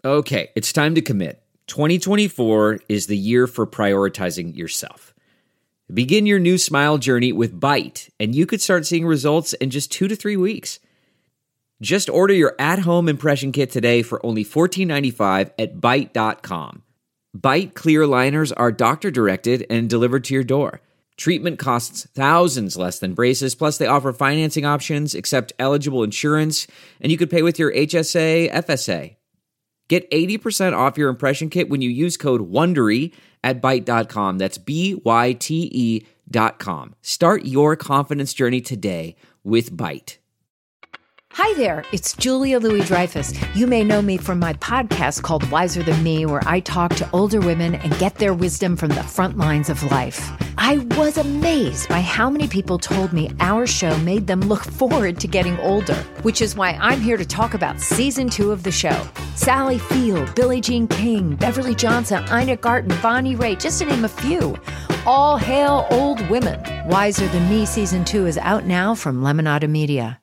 Okay, it's time to commit. 2024 is the year for prioritizing yourself. Begin your new smile journey with Byte, and you could start seeing results in just 2 to 3 weeks. Just order your at-home impression kit today for only $14.95 at Byte.com. Byte clear liners are doctor-directed and delivered to your door. Treatment costs thousands less than braces, plus they offer financing options, accept eligible insurance, and you could pay with your HSA, FSA. Get 80% off your impression kit when you use code WONDERY at Byte.com. That's BYTE.com. Start your confidence journey today with Byte. Hi there, it's Julia Louis-Dreyfus. You may know me from my podcast called Wiser Than Me, where I talk to older women and get their wisdom from the front lines of life. I was amazed by how many people told me our show made them look forward to getting older, which is why I'm here to talk about season 2 of the show. Sally Field, Billie Jean King, Beverly Johnson, Ina Garten, Bonnie Raitt, just to name a few. All hail old women. Wiser Than Me season 2 is out now from Lemonada Media.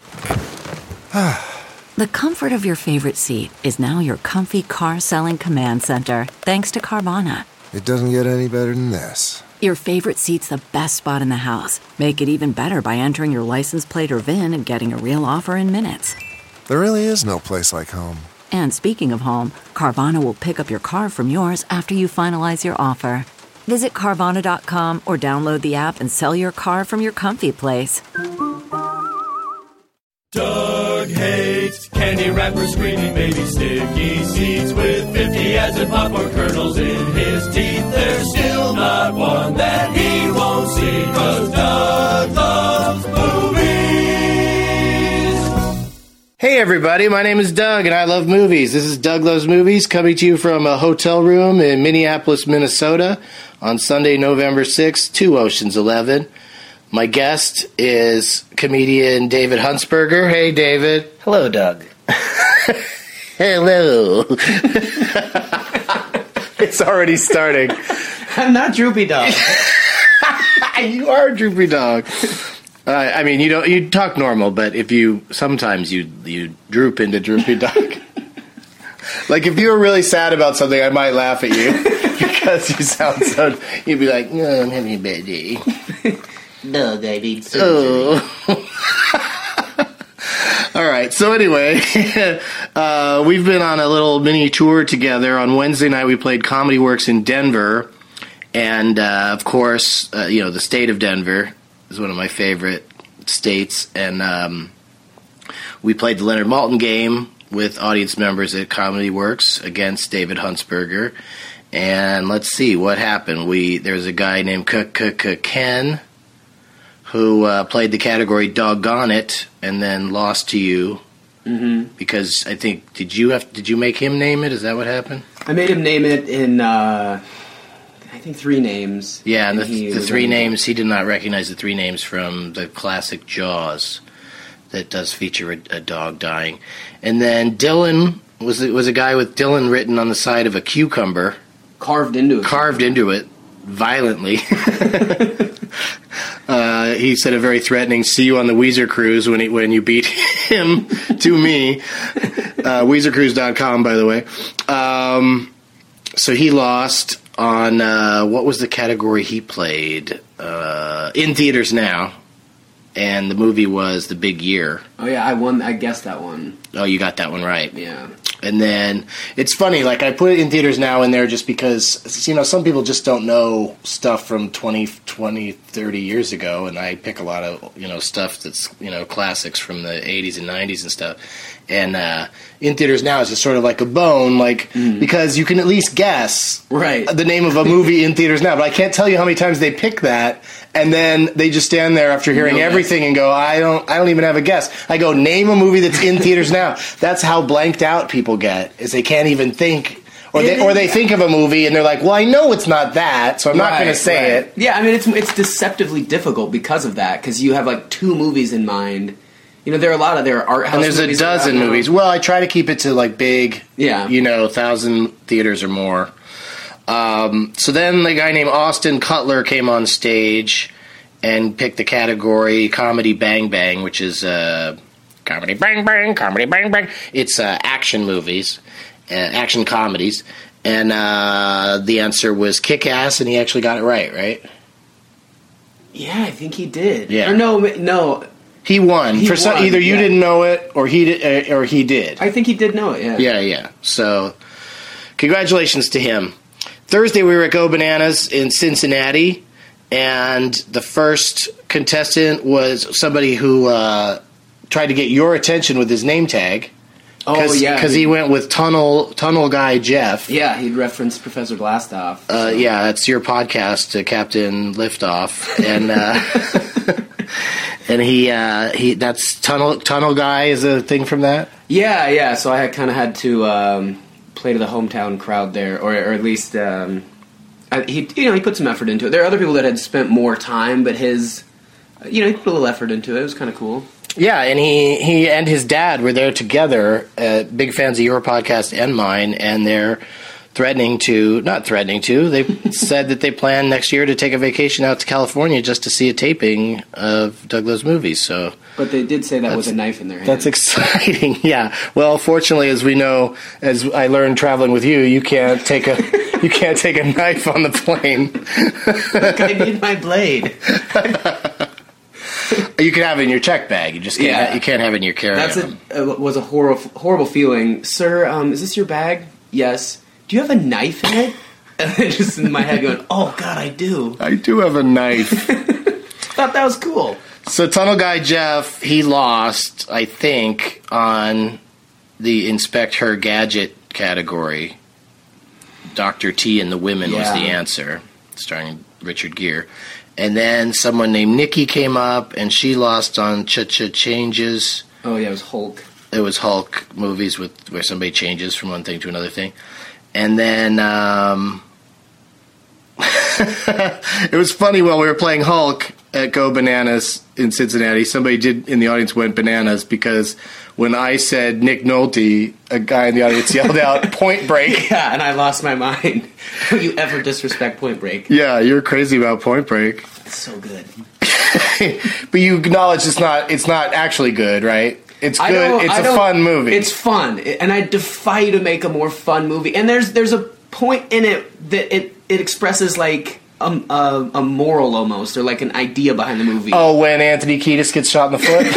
The comfort of your favorite seat is now your comfy car-selling command center, thanks to Carvana. It doesn't get any better than this. Your favorite seat's the best spot in the house. Make it even better by entering your license plate or VIN and getting a real offer in minutes. There really is no place like home. And speaking of home, Carvana will pick up your car from yours after you finalize your offer. Visit Carvana.com or download the app and sell your car from your comfy place. Doug hates candy wrappers, screaming baby sticky seeds with 50 acid popcorn kernels in his teeth. There's still not one that he won't see, 'cause Doug loves movies. Hey everybody, my name is Doug and I love movies. This is Doug Loves Movies, coming to you from a hotel room in Minneapolis, Minnesota on Sunday, November 6th, 2 Oceans 11. My guest is comedian David Huntsberger. Hey, David. Hello, Doug. Hello. It's already starting. I'm not Droopy Dog. You are Droopy Dog. I mean, you talk normal, but sometimes you droop into Droopy Dog. Like if you were really sad about something, I might laugh at you because you sound so. You'd be like, "No, I'm having a bad day." Doug, I need surgery. All right. So anyway, we've been on a little mini tour together. On Wednesday night, we played Comedy Works in Denver, and of course, the state of Denver is one of my favorite states. And we played the Leonard Maltin game with audience members at Comedy Works against David Huntsberger. And let's see what happened. There's a guy named Ken who played the category Doggone It, and then lost to you. Mm-hmm. Because I think, did you make him name it? Is that what happened? I made him name it in, I think 3 names. Yeah, and the 3 names, he did not recognize the 3 names from the classic Jaws that does feature a dog dying. And then Dylan was a guy with Dylan written on the side of a cucumber. Carved into it Violently. He said a very threatening "see you on the Weezer Cruise" when you beat him to me. WeezerCruise.com, by the way. So he lost on what was the category he played? In theaters now, and the movie was The Big Year. Oh yeah, I won. I guessed that one. Oh, you got that one right. Yeah. And then it's funny, like I put it in theaters now in there just because, some people just don't know stuff from 20, 30 years ago, and I pick a lot of, stuff that's, classics from the 80s and 90s and stuff. And in theaters now is just sort of like a bone, because you can at least guess the name of a movie in theaters now, but I can't tell you how many times they pick that, and then they just stand there after hearing everything and go, I don't even have a guess. I go, name a movie that's in theaters now. That's how blanked out people get, is they can't even think, or they think of a movie and they're like, well, I know it's not that, so I'm not going to say it. Yeah, I mean, it's deceptively difficult because of that, because you have 2 movies in mind. There are a lot of art house movies. And there's a dozen movies. Well, I try to keep it to big, 1,000 theaters or more. So then the guy named Austin Cutler came on stage and picked the category Comedy Bang Bang, which is Comedy Bang Bang, Comedy Bang Bang. It's action movies. action comedies. And the answer was Kick-Ass, and he actually got it right? Yeah, I think he did. Yeah. Or no. He won. Either you yeah. didn't know it, or he did. I think he did know it, yeah. Yeah. So, congratulations to him. Thursday, we were at Go Bananas in Cincinnati, and the first contestant was somebody who tried to get your attention with his name tag. Oh, yeah. Because he went with Tunnel Guy Jeff. Yeah, he'd referenced Professor Blastoff. Yeah, that's your podcast, Captain Liftoff. And and he that's Tunnel Guy is a thing from that? Yeah. So I kind of had to play to the hometown crowd there, or at least he put some effort into it. There are other people that had spent more time, but he put a little effort into it. It was kind of cool. Yeah, and he and his dad were there together, big fans of your podcast and mine, and they're they said that they plan next year to take a vacation out to California just to see a taping of Douglas movies. So, but they did say that with a knife in their hand. That's exciting. Yeah. Well, fortunately, as we know, as I learned traveling with you, you can't take a knife on the plane. Look, I need my blade. You can have it in your check bag. You just can't. You can't have it in your carry-on. That was a horrible feeling. Sir, is this your bag? Yes. Do you have a knife in it? And then just in my head going, oh God, I do. I do have a knife. Thought that was cool. So Tunnel Guy Jeff, he lost, I think, on the Inspect Her Gadget category. Dr. T and the Women was the answer, starring Richard Gere. And then someone named Nikki came up, and she lost on Cha-Cha Changes. Oh, yeah, it was Hulk. It was Hulk movies where somebody changes from one thing to another thing. And then it was funny while we were playing Hulk at Go Bananas in Cincinnati, somebody in the audience went bananas because when I said Nick Nolte, a guy in the audience yelled out Point Break. Yeah, and I lost my mind. Don't you ever disrespect Point Break. Yeah, you're crazy about Point Break. It's so good. But you acknowledge it's not actually good, right? It's good. It's a fun movie. It's fun, and I defy you to make a more fun movie. And there's a point in it that it expresses like a moral almost, or like an idea behind the movie. Oh, when Anthony Kiedis gets shot in the foot?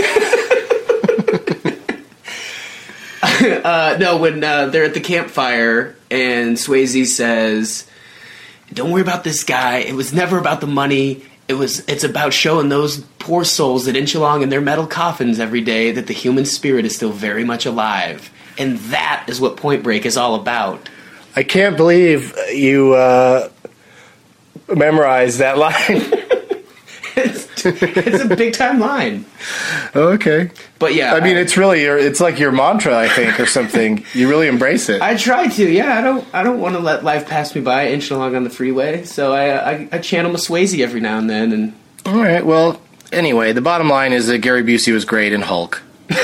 No, when they're at the campfire and Swayze says, "Don't worry about this guy. It was never about the money. It's about showing those poor souls that inch along in their metal coffins every day that the human spirit is still very much alive." And that is what Point Break is all about. I can't believe you memorized that line. It's a big time line. Okay. But yeah, I mean, it's like your mantra, I think, or something. You really embrace it. I try to. Yeah, I don't want to let life pass me by inching along on the freeway. So I channel my Swayze every now and then. And all right. Well, anyway, the bottom line is that Gary Busey was great in Hulk,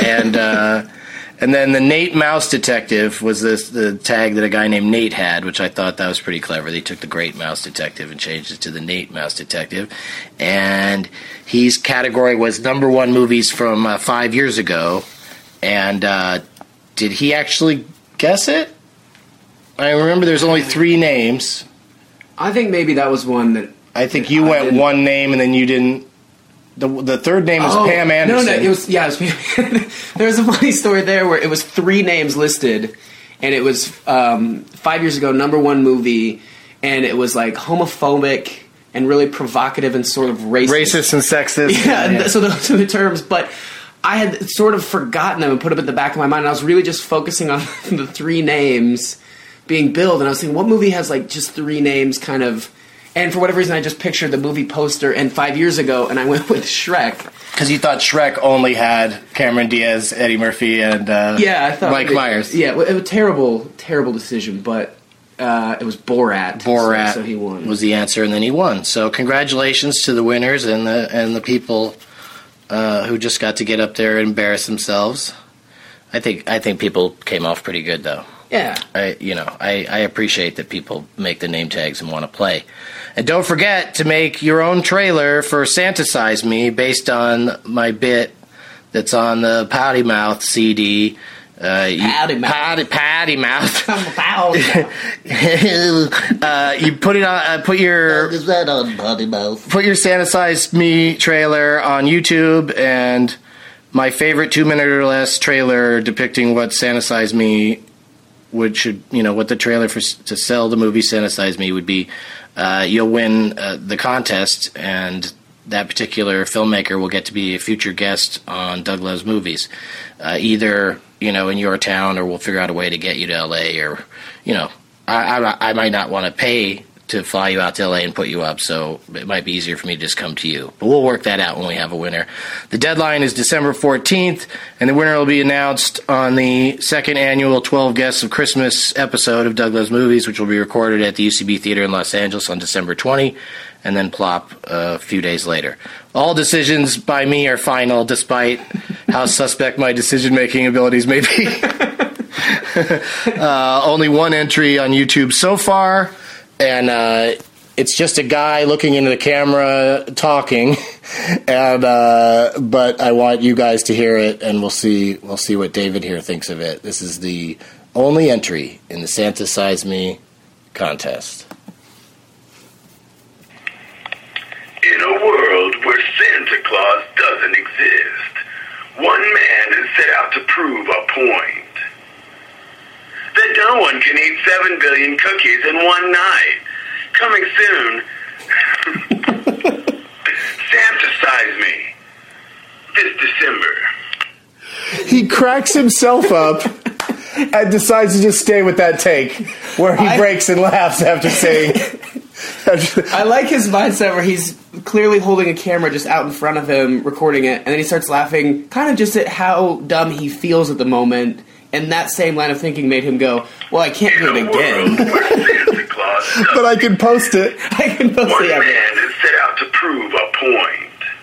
and then the Nate Mouse Detective was the tag that a guy named Nate had, which I thought that was pretty clever. They took the Great Mouse Detective and changed it to the Nate Mouse Detective. And his category was #1 movies from 5 years ago. And did he actually guess it? I remember there's only 3 names. I think maybe that was one that... I think you went one name and then you didn't... The third name was Pam Anderson. No, it was Pam. There was a funny story there where it was 3 names listed, and it was 5 years ago, #1 movie, and it was like homophobic and really provocative and sort of racist. Racist and sexist. Yeah. So those are the terms, but I had sort of forgotten them and put them at the back of my mind, and I was really just focusing on the 3 names being billed, and I was thinking, what movie has like just 3 names kind of... And for whatever reason, I just pictured the movie poster and 5 years ago, and I went with Shrek. Because you thought Shrek only had Cameron Diaz, Eddie Murphy, and I thought Mike Myers. Yeah, it was a terrible, terrible decision, but it was Borat. Borat so he won. Was the answer, and then he won. So congratulations to the winners and the people who just got to get up there and embarrass themselves. I think people came off pretty good, though. Yeah. I appreciate that people make the name tags and want to play. And don't forget to make your own trailer for Santasize Me based on my bit that's on the Potty Mouth CD Patty mouth. Patty mouth. You put it on. Put your Sanitize Me trailer on YouTube, and my favorite 2-minute or less trailer depicting what Sanitize Me what the trailer to sell the movie Sanitize Me would be. You'll win the contest, and that particular filmmaker will get to be a future guest on Doug Loves Movies, either in your town, or we'll figure out a way to get you to LA, or I might not want to pay to fly you out to LA and put you up, so it might be easier for me to just come to you. But we'll work that out when we have a winner. The deadline is December 14th, and the winner will be announced on the second annual 12 Guests of Christmas episode of Doug Loves Movies, which will be recorded at the UCB Theater in Los Angeles on December 20, and then plop a few days later. All decisions by me are final, despite how suspect my decision-making abilities may be. Only one entry on YouTube so far, and it's just a guy looking into the camera talking, and but I want you guys to hear it, and we'll see what David here thinks of it. This is the only entry in the Sanitize Me contest. In a world where Santa Claus doesn't exist, one man has set out to prove a point. That no one can eat 7 billion cookies in one night. Coming soon. Santicize Me. This December. He cracks himself up and decides to just stay with that take, where he breaks and laughs after saying... I like his mindset where he's clearly holding a camera just out in front of him, recording it, and then he starts laughing kind of just at how dumb he feels at the moment, and that same line of thinking made him go, well, I can't do it again. But I can post it. I can post One it. man has set out to prove a point.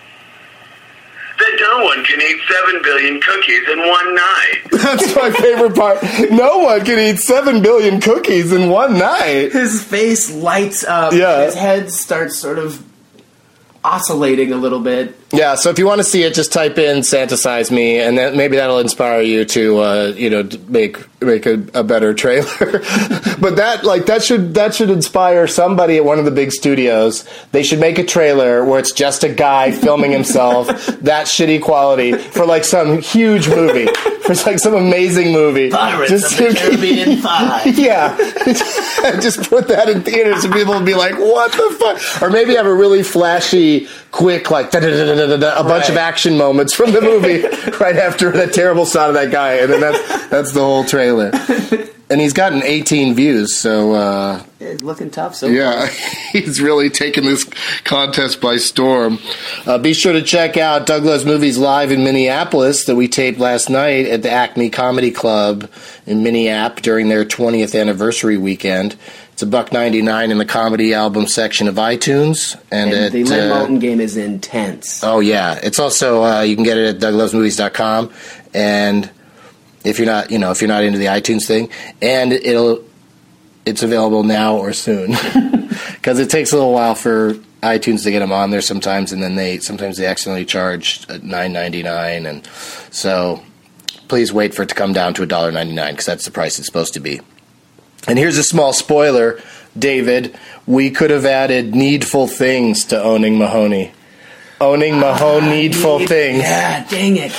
That no one can eat 7 billion cookies in one night. That's my favorite part. No one can eat 7 billion cookies in one night. His face lights up. Yeah. His head starts sort of oscillating a little bit. Yeah, so if you want to see it, just type in Santicize Me, and then maybe that'll inspire you to make a better trailer. But that should inspire somebody at one of the big studios. They should make a trailer where it's just a guy filming himself, that shitty quality, for like some huge movie, for like some amazing movie. Pirates of the Caribbean 5. Yeah, just put that in theaters, and people will be like, "What the fuck?" Or maybe have a really flashy, quick, like a bunch of action moments from the movie right after that terrible shot of that guy, and then that's the whole trailer. And he's gotten 18 views, so It's looking tough. So yeah, he's really taken this contest by storm. Be sure to check out Doug Loves Movies live in Minneapolis that we taped last night at the Acme Comedy Club in Minneapolis during their 20th anniversary weekend. It's $1.99 in the comedy album section of iTunes, and the Lynn Moulton game is intense. Oh yeah, it's also you can get it at DougLovesMovies.com, and if you're not into the iTunes thing, and it's available now or soon, because it takes a little while for iTunes to get them on there sometimes, and then sometimes they accidentally charge $9.99, and so please wait for it to come down to $1.99, because that's the price it's supposed to be. And here's a small spoiler, David. We could have added Needful Things to Owning Mahoney. Owning Mahoney, Needful Things. Yeah, dang it.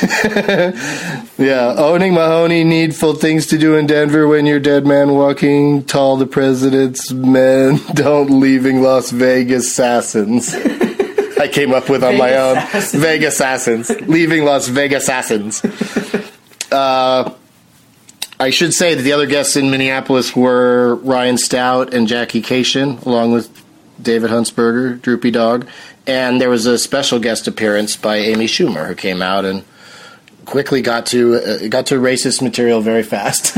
Yeah, Owning Mahoney, Needful Things to Do in Denver When You're Dead Man Walking, Tall the President's Men, Don't Leaving Las Vegas Assassins. I came up with on my own. Vegas Assassins. Leaving Las Vegas Assassins. I should say that the other guests in Minneapolis were Ryan Stout and Jackie Cation, along with David Huntsberger, Droopy Dog. And there was a special guest appearance by Amy Schumer, who came out and quickly got to racist material very fast.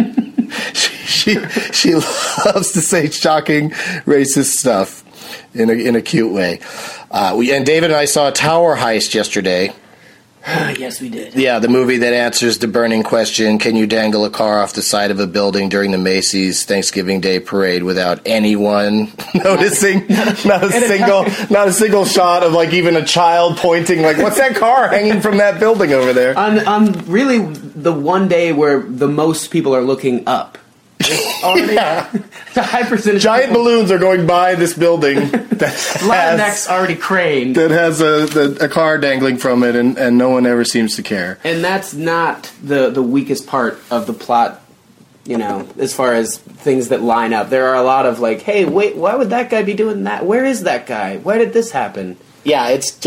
she loves to say shocking racist stuff in a cute way. And David and I saw Tower Heist yesterday. Yes, we did. Yeah, the movie that answers the burning question, can you dangle a car off the side of a building during the Macy's Thanksgiving Day Parade without anyone noticing? Not a single shot of like even a child pointing like, what's that car hanging from that building over there? On really the one day where the most people are looking up. Already, the high percentage giant balloons are going by this building that neck's already craned. That has a car dangling from it, and no one ever seems to care. And that's not the weakest part of the plot, as far as things that line up. There are a lot of like, hey, wait, why would that guy be doing that? Where is that guy? Why did this happen? Yeah, it's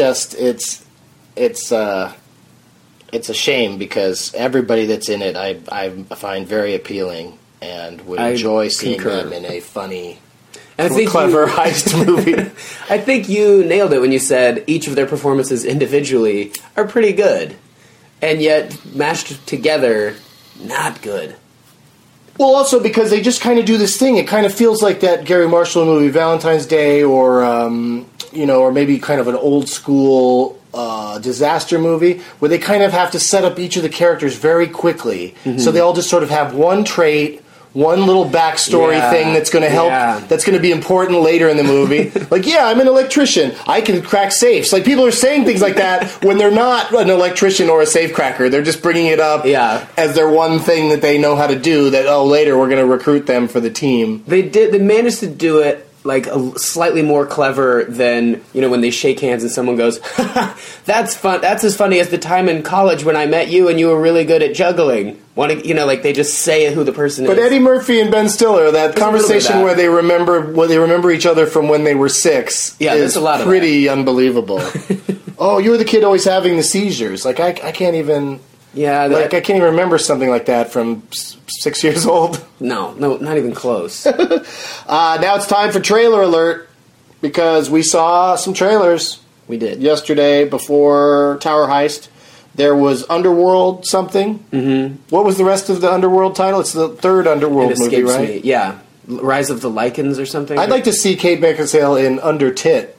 a shame because everybody that's in it I find very appealing. And would enjoy seeing them in a funny, clever heist movie. I think you nailed it when you said each of their performances individually are pretty good, and yet mashed together, not good. Well, also because they just kind of do this thing. It kind of feels like that Gary Marshall movie, Valentine's Day, or or maybe kind of an old school disaster movie where they kind of have to set up each of the characters very quickly, so they all just sort of have one trait. One little backstory thing that's going to help, that's going to be important later in the movie. Like, I'm an electrician. I can crack safes. Like, people are saying things like that when they're not an electrician or a safe cracker. They're just bringing it up as their one thing that they know how to do that, later we're going to recruit them for the team. They managed to do it like slightly more clever than, when they shake hands and someone goes, that's fun. That's as funny as the time in college when I met you and you were really good at juggling. Like they just say who the person is. But Eddie Murphy and Ben Stiller, that conversation where they remember each other from when they were 6 is a lot of pretty unbelievable. Oh, you were the kid always having the seizures. Like I can't even... Yeah, I can't even remember something like that from 6 years old. No, not even close. Now it's time for trailer alert because we saw some trailers. We did yesterday before Tower Heist. There was Underworld something. Mm-hmm. What was the rest of the Underworld title? It's the third Underworld movie, right? Me. Yeah, Rise of the Lycans or something. I'd like to see Kate Beckinsale in Under Tit.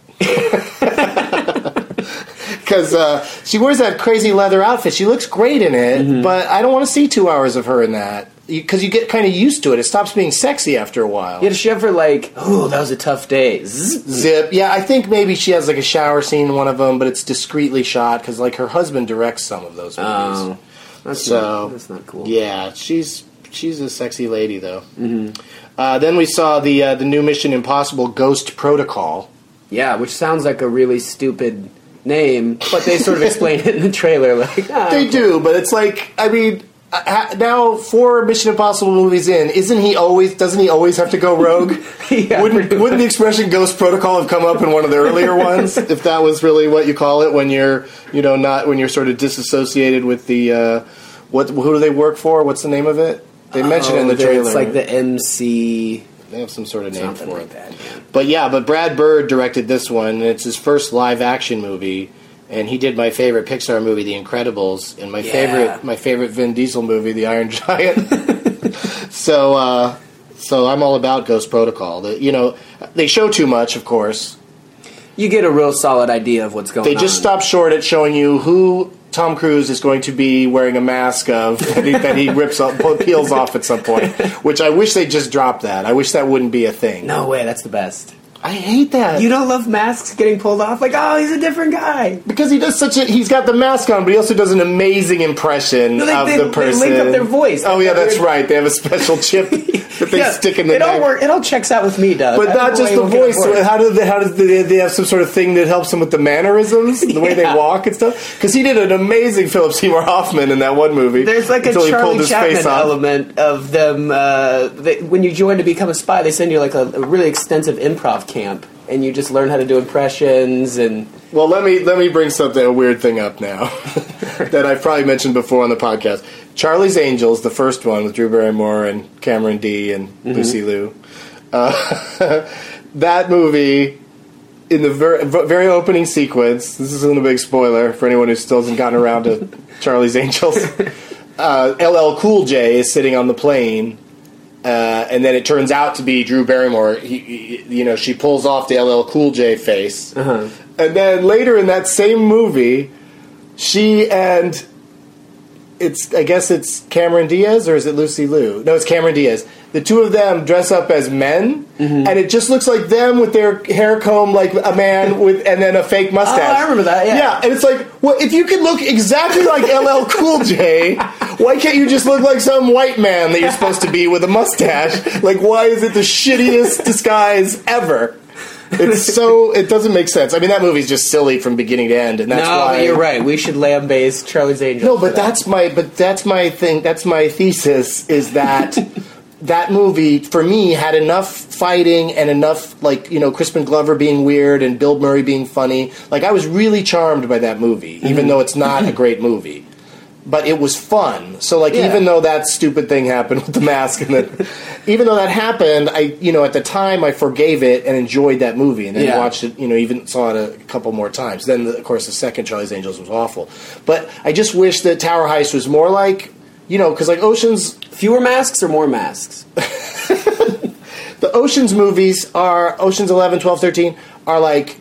Because she wears that crazy leather outfit. She looks great in it, but I don't want to see 2 hours of her in that. Because you get kind of used to it. It stops being sexy after a while. Yeah, does she ever that was a tough day. Zip. Yeah, I think maybe she has like a shower scene in one of them, but it's discreetly shot because like her husband directs some of those movies. That's not cool. Yeah, she's a sexy lady though. Mm-hmm. Then we saw the new Mission Impossible Ghost Protocol. Yeah, which sounds like a really stupid name, but they sort of explain it in the trailer. They do, but it's like, I mean, now 4 Mission Impossible movies in, doesn't he always have to go rogue? Wouldn't the expression Ghost Protocol have come up in one of the earlier ones? If that was really what you call it when you're, when you're sort of disassociated with the, who do they work for? What's the name of it? They mention it in the trailer. It's like the MC... They have some sort of name for it. That, yeah. But Brad Bird directed this one, and it's his first live-action movie, and he did my favorite Pixar movie, The Incredibles, and my favorite Vin Diesel movie, The Iron Giant. So I'm all about Ghost Protocol. They show too much, of course. You get a real solid idea of what's going on. They just stop short at showing you who Tom Cruise is going to be wearing a mask of that he peels off at some point, which I wish they just dropped that. I wish that wouldn't be a thing. No way, that's the best. I hate that. You don't love masks getting pulled off? Like, oh, he's a different guy. Because he does he's got the mask on, but he also does an amazing impression of the person. They link up their voice. Oh, yeah, that's right. They have a special chip that they stick in the neck. It all checks out with me, Doug. But not just the voice. How do they have some sort of thing that helps them with the mannerisms, the way they walk and stuff? Because he did an amazing Philip Seymour Hoffman in that one movie. There's like a Charlie Chaplin element of them. When you join to become a spy, they send you like a really extensive improv camp, and you just learn how to do impressions and... Well, let me bring a weird thing up now that I've probably mentioned before on the podcast. Charlie's Angels, the first one with Drew Barrymore and Cameron Diaz and Lucy Liu. That movie, in the very opening sequence, this isn't a big spoiler for anyone who still hasn't gotten around to Charlie's Angels, LL Cool J is sitting on the plane. And then it turns out to be Drew Barrymore. She pulls off the LL Cool J face. Uh-huh. And then later in that same movie, She and I guess it's Cameron Diaz, or is it Lucy Liu? No, it's Cameron Diaz. The two of them dress up as men, and it just looks like them with their hair combed like a man with, and then a fake mustache. Oh, I remember that. Yeah, yeah, and it's like, well, if you could look exactly like LL Cool J, why can't you just look like some white man that you're supposed to be with a mustache? Like, why is it the shittiest disguise ever? It doesn't make sense. I mean, that movie's just silly from beginning to end, and that's why. No, you're right. We should lambaste Charlie's Angels. No, but that's my thing. That's my thesis. Is that that movie for me had enough fighting and enough, like, you know, Crispin Glover being weird and Bill Murray being funny. Like, I was really charmed by that movie, even though it's not a great movie. But it was fun. So, like, even though that stupid thing happened with the mask, and then, even though that happened, at the time, I forgave it and enjoyed that movie, and then watched it, even saw it a couple more times. Then, of course, the second Charlie's Angels was awful. But I just wish that Tower Heist was more like, because like Ocean's... Fewer masks or more masks? The Ocean's movies are, Ocean's 11, 12, 13, are like,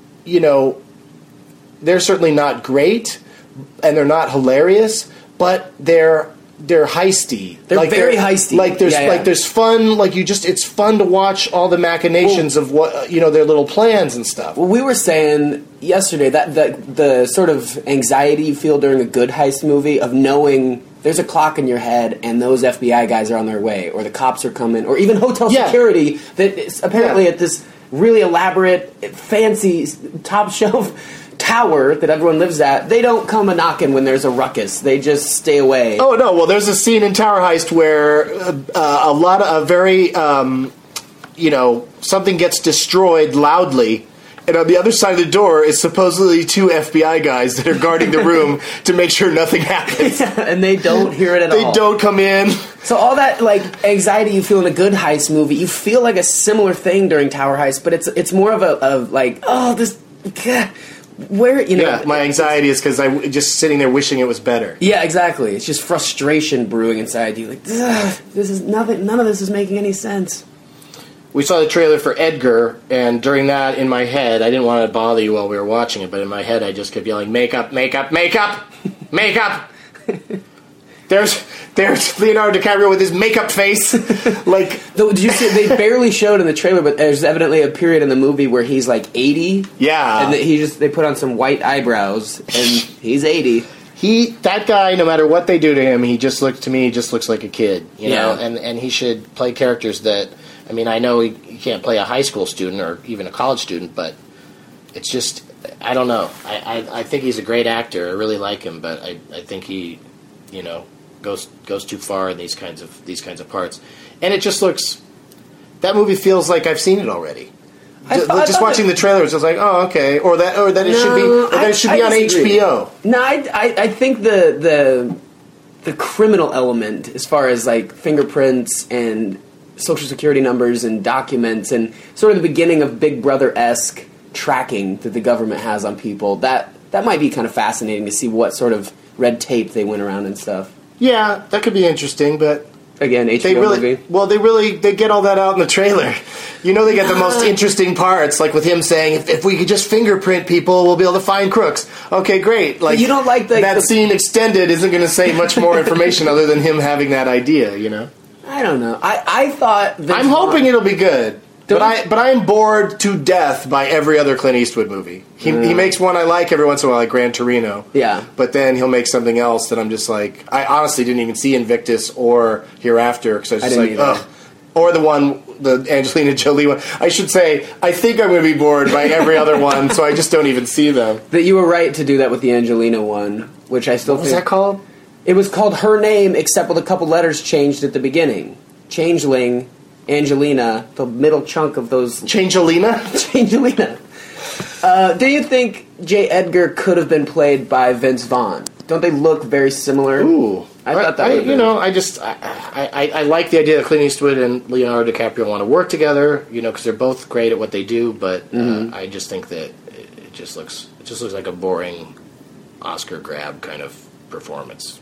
they're certainly not great, and they're not hilarious, but they're heisty. They're very heisty. Like there's fun. Like it's fun to watch all the machinations of what their little plans and stuff. Well, we were saying yesterday that the sort of anxiety you feel during a good heist movie of knowing there's a clock in your head and those FBI guys are on their way, or the cops are coming, or even hotel security that is apparently at this really elaborate, fancy, top shelf tower that everyone lives at. They don't come a-knocking when there's a ruckus. They just stay away. Oh, no. Well, there's a scene in Tower Heist where something gets destroyed loudly, and on the other side of the door is supposedly two FBI guys that are guarding the room to make sure nothing happens. And they don't hear it at all. They don't come in. So all that, like, anxiety you feel in a good heist movie, you feel like a similar thing during Tower Heist, but it's more of this... Where my anxiety is because I'm just sitting there wishing it was better. Yeah, exactly. It's just frustration brewing inside you. Like, this is nothing. None of this is making any sense. We saw the trailer for Edgar, and during that, in my head, I didn't want to bother you while we were watching it, but in my head, I just kept yelling, "Makeup, makeup, makeup, makeup." There's Leonardo DiCaprio with his makeup face. Did you see? They barely showed in the trailer, but there's evidently a period in the movie where he's like 80. Yeah, and they put on some white eyebrows, and he's 80. That guy, no matter what they do to him, he just looks like a kid, know. And he should play characters that. I mean, I know he can't play a high school student or even a college student, but it's just I don't know. I think he's a great actor. I really like him, but I think he, goes too far in these kinds of parts, and it just looks. That movie feels like I've seen it already. Just watching the trailer, it's just like, oh, okay, or that it should be on HBO. No, I think the criminal element, as far as like fingerprints and social security numbers and documents, and sort of the beginning of Big Brother-esque tracking that the government has on people, that might be kind of fascinating to see what sort of red tape they went around and stuff. Yeah, that could be interesting, but again, HBO movie. Well, they get all that out in the trailer. They get the most interesting parts, like with him saying, if we could just fingerprint people, we'll be able to find crooks. Okay, great. Like, but you don't like that scene extended isn't going to say much more information other than him having that idea, I don't know. I thought I'm hoping it'll be good. But I am bored to death by every other Clint Eastwood movie. He makes one I like every once in a while, like Gran Torino. Yeah. But then he'll make something else that I'm just like... I honestly didn't even see Invictus or Hereafter, because I was just like, ugh. Or the Angelina Jolie one. I should say, I think I'm going to be bored by every other one, so I just don't even see them. That you were right to do that with the Angelina one, which I still think... What was that called? It was called Her Name, except with a couple letters changed at the beginning. Changeling... Angelina, the middle chunk of those... Changelina? Changelina. Do you think J. Edgar could have been played by Vince Vaughn? Don't they look very similar? Ooh. I thought that would have been... I like the idea that Clint Eastwood and Leonardo DiCaprio want to work together, because they're both great at what they do, but I just think that it just looks like a boring Oscar grab kind of performance.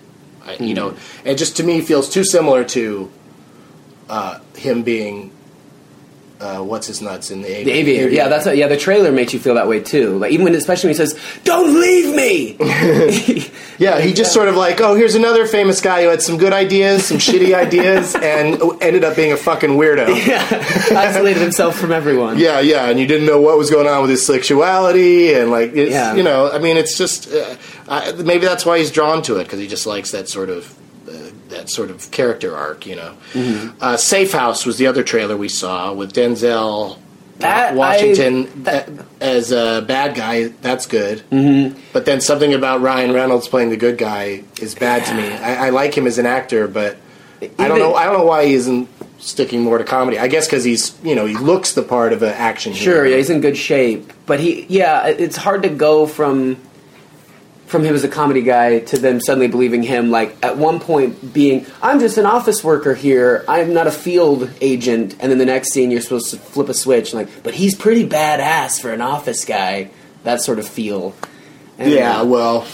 It just, to me, feels too similar to... him being what's his nuts in the The Aviator. Yeah, that's what, the trailer makes you feel that way too. Like even especially when he says, "Don't leave me." Yeah, he just sort of like, oh, here's another famous guy who had some good ideas, some shitty ideas, and ended up being a fucking weirdo. Yeah, isolated himself from everyone. Yeah, and you didn't know what was going on with his sexuality, and like, it's, you know, I mean, it's just maybe that's why he's drawn to it, because he just likes that sort of character arc, you know. Mm-hmm. Safe House was the other trailer we saw with Denzel Washington as a bad guy. That's good. Mm-hmm. But then something about Ryan Reynolds playing the good guy is bad to me. I like him as an actor, but I don't know why he isn't sticking more to comedy. I guess because he's, you know, he looks the part of an action hero. Sure, yeah, he's in good shape, but it's hard to go from him as a comedy guy to them suddenly believing him, like, at one point being, I'm just an office worker here, I'm not a field agent, and then the next scene you're supposed to flip a switch, and like, but he's pretty badass for an office guy, that sort of feel. And well,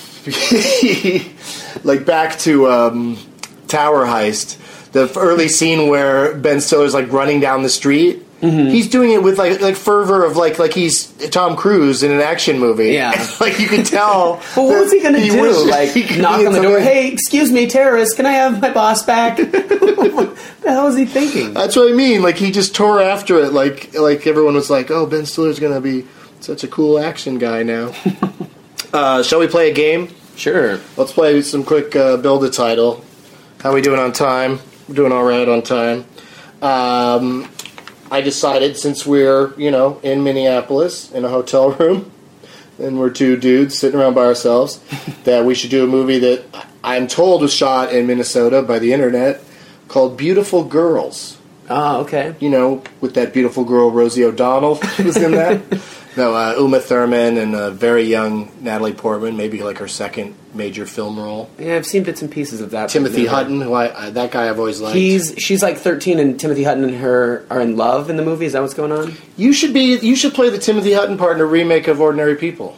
like, back to Tower Heist, the early scene where Ben Stiller's, like, running down the street. Mm-hmm. He's doing it with like fervor of like he's Tom Cruise in an action movie. Yeah, like you can tell. Well, what was he going to do? Like knock on the door? Hey, excuse me, terrorist. Can I have my boss back? What the hell is he thinking? That's what I mean. Like he just tore after it. Like everyone was like, "Oh, Ben Stiller's going to be such a cool action guy now." Shall we play a game? Sure. Let's play some quick build a title. How are we doing on time? We're doing all right on time. I decided, since we're, you know, in Minneapolis in a hotel room, and we're two dudes sitting around by ourselves, that we should do a movie that I'm told was shot in Minnesota by the internet called Beautiful Girls. Oh, okay. You know, with that beautiful girl Rosie O'Donnell was in that. No, Uma Thurman and a very young Natalie Portman, maybe like her second major film role. Yeah, I've seen bits and pieces of that. Timothy Hutton, who that guy I've always liked. She's like 13, and Timothy Hutton and her are in love in the movie. Is that what's going on? You should play the Timothy Hutton part in a remake of Ordinary People.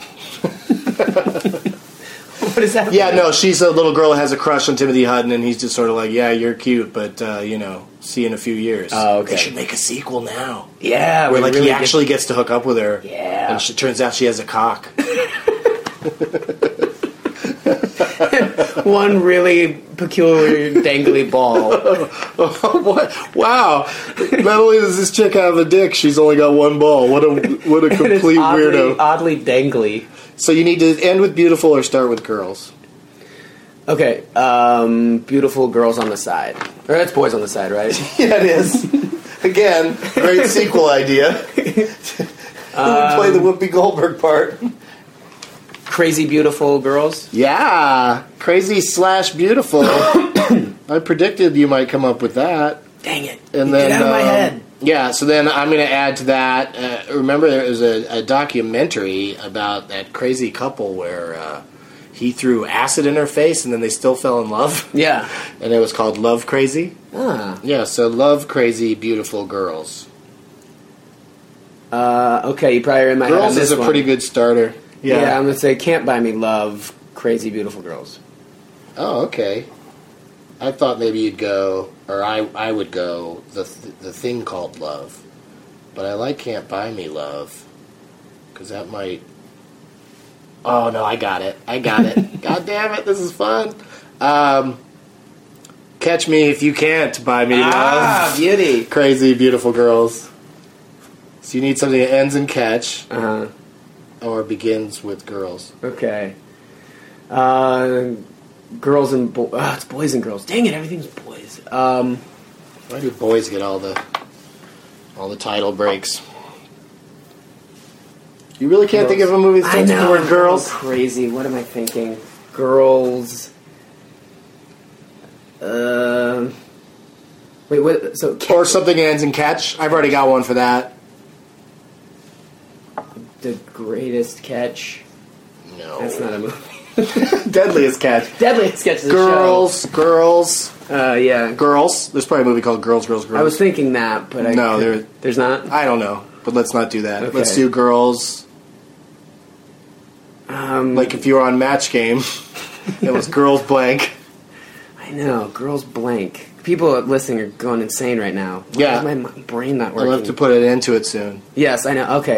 What is that? Yeah, no, she's a little girl who has a crush on Timothy Hutton, and he's just sort of like, yeah, you're cute, but, you know, see you in a few years. Oh, okay. They should make a sequel now. Yeah. Where, like, really he actually gets to hook up with her. Yeah. And it turns out she has a cock. One really peculiar dangly ball. What? Wow. Not only does this chick have a dick, she's only got one ball. What a complete weirdo. Oddly dangly. So you need to end with beautiful or start with girls? Okay, beautiful girls on the side. Or that's boys on the side, right? Yeah, it is. Again, great sequel idea. Who would play the Whoopi Goldberg part? Crazy beautiful girls? Yeah, crazy / beautiful. I predicted you might come up with that. Dang it. And then, get out of my head. Yeah, so then I'm going to add to that. Remember, there was a documentary about that crazy couple where he threw acid in her face and then they still fell in love. Yeah. And it was called Love Crazy. Ah. Yeah, so Love Crazy Beautiful Girls. Okay, you probably are in my head on Girls this is a pretty good starter. Yeah, I'm going to say Can't Buy Me Love, Crazy Beautiful Girls. Oh, okay. I thought maybe you'd go, or I would go, the Thing Called Love. But I like Can't Buy Me Love, because that might... Oh, no, I got it. God damn it, this is fun. Catch Me If You Can't Buy Me Love. Ah, beauty. Crazy Beautiful Girls. So you need something that ends in catch. Uh-huh. Or begins with girls. Okay. Girls and boys. It's boys and girls. Dang it, everything's boys. Why do boys get all the title breaks? You really can't think of a movie that starts with the word girls? Crazy. What am I thinking? Girls. Wait, what? So or something ends in catch. I've already got one for that. The Greatest Catch. No. That's not a movie. Deadliest Catch. Deadliest Catch is a Girls. yeah. Girls. There's probably a movie called Girls. I was thinking that, but there's not? I don't know, but let's not do that. Okay. Let's do Girls. Like if you were on Match Game, it was Girls blank. I know, Girls blank. People listening are going insane right now. Why Yeah. is my brain not working? I'll have to put it into it soon. Yes, I know. Okay.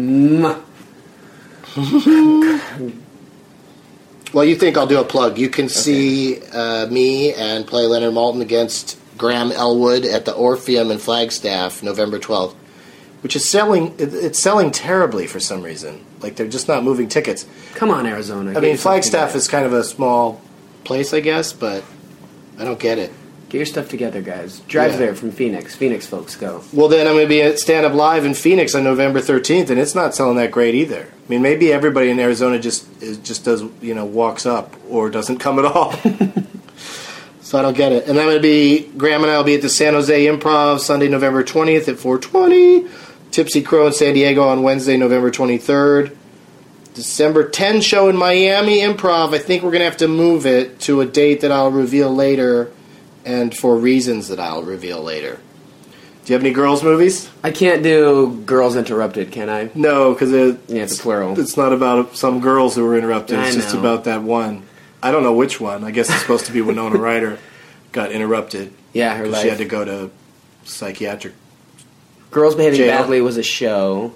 Well, you think I'll do a plug. You can see me and play Leonard Maltin against Graham Elwood at the Orpheum in Flagstaff, November 12th, which is it's selling terribly for some reason. Like, they're just not moving tickets. Come on, Arizona. I mean, Flagstaff is kind of a small place, I guess, but I don't get it. Get your stuff together, guys. Drive Yeah. there from Phoenix. Phoenix folks, go. Well, then I'm going to be at Stand Up Live in Phoenix on November 13th, and it's not selling that great either. I mean, maybe everybody in Arizona just does, walks up or doesn't come at all. So I don't get it. And I'm going to be, Graham and I will be at the San Jose Improv Sunday, November 20th at 4:20. Tipsy Crow in San Diego on Wednesday, November 23rd. December 10 show in Miami Improv. I think we're going to have to move it to a date that I'll reveal later, and for reasons that I'll reveal later. Do you have any girls' movies? I can't do Girls Interrupted, can I? No, because it's plural. It's not about some girls who were interrupted. It's just know. about that one. I don't know which one. I guess it's supposed to be Winona Ryder got interrupted. Yeah, her 'cause life. she had to go to psychiatric. Girls Behaving Jail. Badly was a show.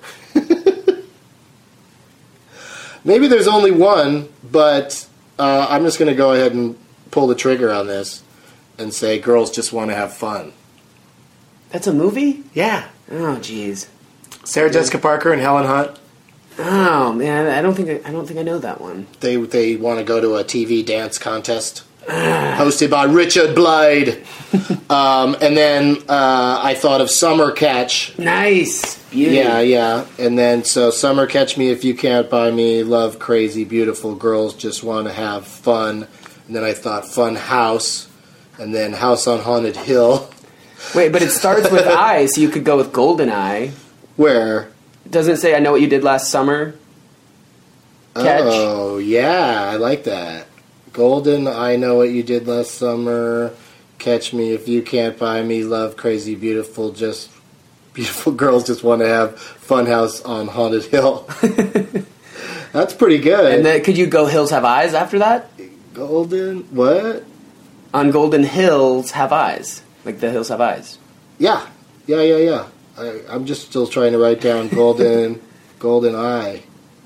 Maybe there's only one, but I'm just going to go ahead and pull the trigger on this and say girls just want to have fun. That's a movie? Yeah. Oh, jeez. Sarah Jessica Parker and Helen Hunt. Oh man, I don't think I know that one. They want to go to a TV dance contest hosted by Richard Blyde. And then I thought of Summer Catch. Nice. Beauty. Yeah. And then so Summer Catch Me If You Can't Buy Me, Love Crazy Beautiful Girls Just Want to Have Fun. And then I thought Fun House, and then House on Haunted Hill. Wait, but it starts with I, so you could go with Golden Eye. Where? Doesn't it say I Know What You Did Last Summer? Catch. Oh, yeah, I like that. Golden, I Know What You Did Last Summer. Catch Me If You Can't Buy Me, Love Crazy Beautiful Girls Just Want to Have Fun House on Haunted Hill. That's pretty good. And then could you go Hills Have Eyes after that? Golden, what? On Golden Hills Have Eyes. Like the Hills Have Eyes. Yeah. I'm just still trying to write down Golden Eye.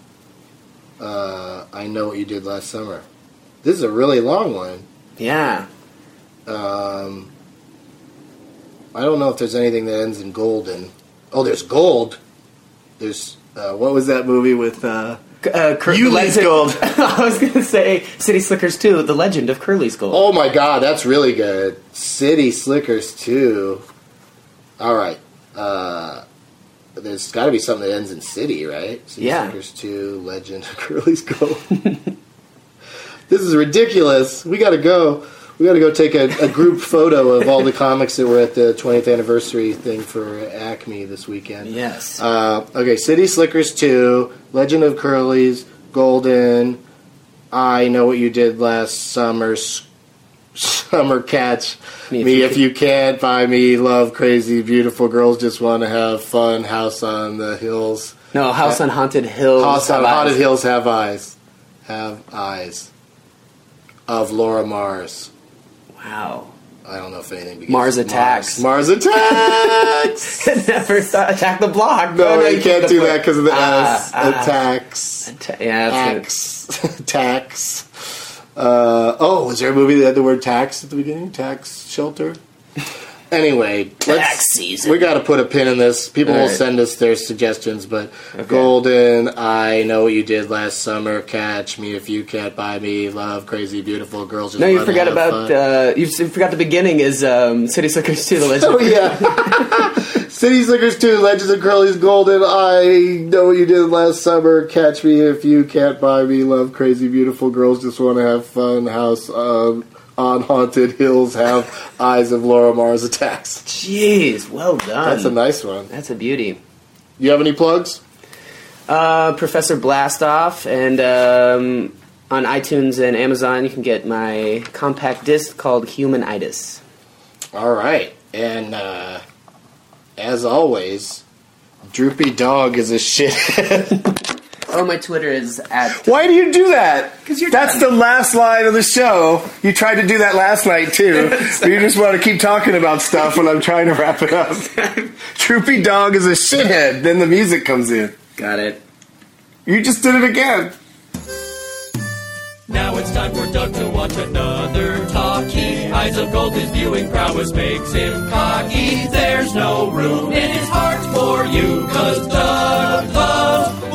I Know What You Did Last Summer. This is a really long one. Yeah. I don't know if there's anything that ends in golden. Oh, there's gold. There's what was that movie with Ulee's Gold? I was going to say City Slickers 2, The Legend of Curly's Gold. Oh my God, that's really good. City Slickers 2. All right. There's got to be something that ends in city, right? City Slickers 2, Legend of Curly's Gold. This is ridiculous. We got to go. We got to go take a group photo of all the comics that were at the 20th anniversary thing for Acme this weekend. Yes. Okay, City Slickers 2, Legend of Curly's, Golden, I Know What You Did Last Summer, Summer Catch Me If You Can't Buy Me, Love Crazy Beautiful Girls Just Want to Have Fun, House on the Hills. No, House on Haunted Hills. House on Haunted Hills Have Eyes. Have Eyes. Of Laura Mars. Wow. I don't know if anything begins Mars with Attacks. Mars Attacks! Never thought Attack the Block. No, you can't do that because of the S. Attacks. Yeah, that's Tax. Was there a movie that had the word tax at the beginning? Tax shelter? Anyway, Tax season. We got to put a pin in this. People will send us their suggestions, but Golden, I Know What You Did Last Summer, Catch Me If You Can't Buy Me, Love Crazy Beautiful Girls Just No, you Want to forgot Have about Fun. you forgot the beginning is City Slickers 2, The Legend. Oh yeah, City Slickers 2, Legends of Curly's Golden. I Know What You Did Last Summer. Catch Me If You Can't Buy Me. Love Crazy Beautiful Girls Just Want to Have Fun. House on Haunted Hills Have Eyes of Laura Mars Attacks. Jeez, well done. That's a nice one. That's a beauty. You have any plugs? Professor Blastoff, and on iTunes and Amazon you can get my compact disc called Humanitis. All right, and as always, Droopy Dog is a shithead. Oh, my Twitter is at... Why do you do that? 'Cause you're That's done. the last line of the show. You tried to do that last night, too. You just want to keep talking about stuff when I'm trying to wrap it up. Troopy Dog is a shithead. Then the music comes in. Got it. You just did it again. Now it's time for Doug to watch another talkie. Eyes of gold, his viewing prowess makes him cocky. There's no room in his heart for you, 'cause Doug loves